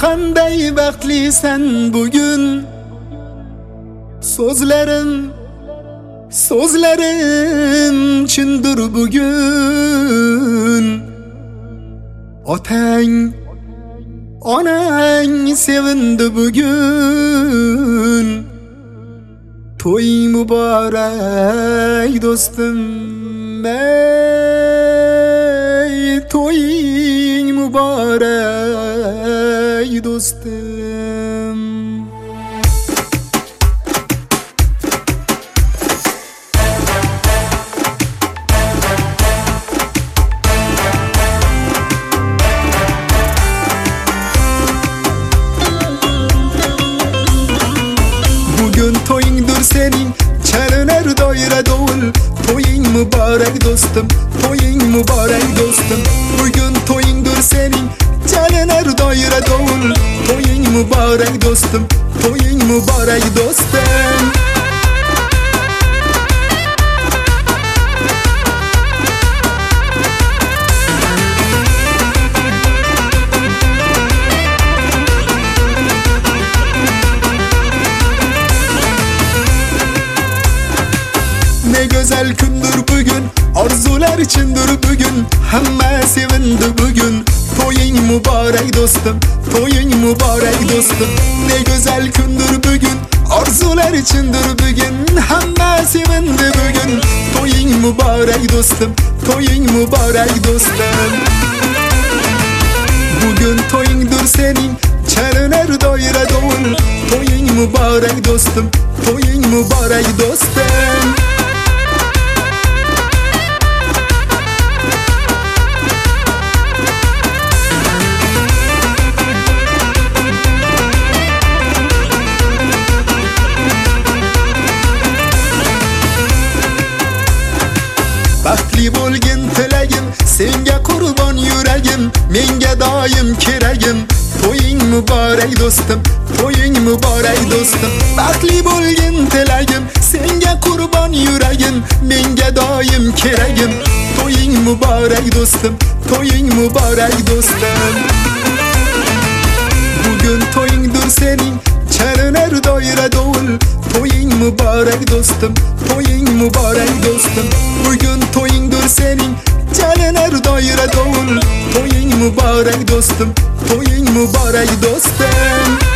qanday baxtlisan bugün. Sözlerim chindir bugün. Otang, onang sevindi bugün. To'ying muborak do'stim, ey to'ying muborak do'stim. Bugün to'yingdir sening, chalinar doira dovul. To'ying muborak do'stim, to'ying muborak do'stim. Bugün to'yingdir sening, chalinar doira dovul. To'ying muborak do'stim, to'ying muborak do'stim. Ne güzel gündür bugün, arzular içindir bugün. Hamma sevindi bugün. To'ying muborak do'stim, to'ying muborak do'stim. Ne güzel gündür bugün, arzular içindir bugün. Hamma sevindi bugün. To'ying muborak do'stim, to'ying muborak do'stim. Bugün to'yingdir sening, chalinar doira dovul. To'ying muborak do'stim, to'ying muborak do'stim. Baxtli bo'lgin tilagim, senga qurbon yuragim, menga doim keragim. To'ying muborak do'stim, to'ying muborak do'stim. Baxtli bo'lgin tilagim, senga qurbon yuragim, menga doim keragim. To'ying muborak do'stim, to'ying muborak do'stim. Bugün to'yingdir sening, chalinar doira dovul. To'ying muborak do'stim, to'ying muborak do'stim. Bugün to'yingdir sening, chalinar doira dovul. To'ying muborak do'stim, to'ying muborak do'stim.